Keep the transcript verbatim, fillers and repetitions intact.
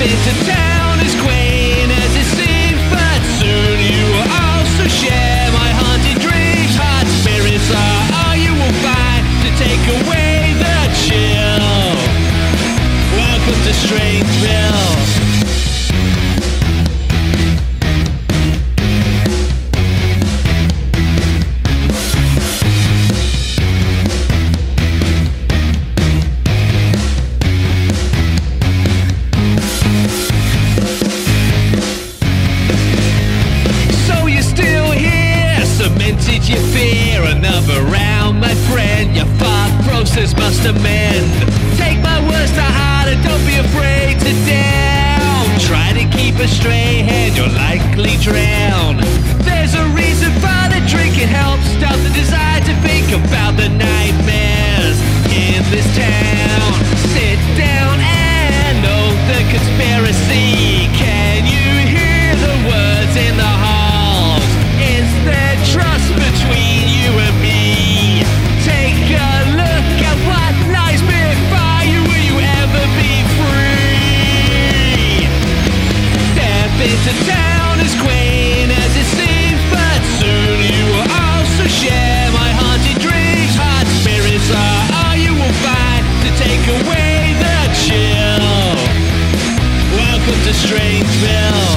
into town as quaint as it seems, but soon you will also share my haunted dreams. Hot spirits are all you will find to take away the chill. Welcome to Strangeville. Cemented your fear, another round, my friend. Your thought process must amend. Take my words to heart and don't be afraid to down. Try to keep a straight hand, you'll likely drown. There's a reason for the drink, it helps stop the desire to think about the nightmares in this town. Sit down and note the conspiracy. Can you hear the words in the halls? Is there trust between you and me? Take a look at what lies before you. Will you ever be free? Step into town as quaint as it seems, but soon you will also share my haunted dreams. Hot spirits are all you will find to take away the chill. Welcome to Strangeville.